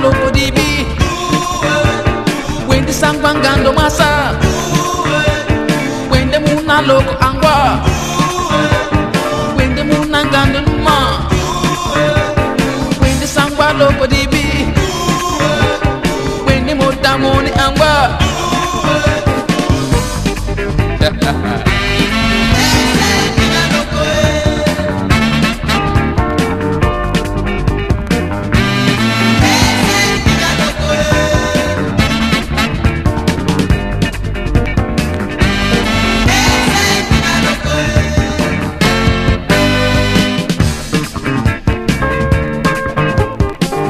loko dibi Wende sangwangando masa Wende muna loko angwa Wende muna ngando numa Wende sangwa loko dibi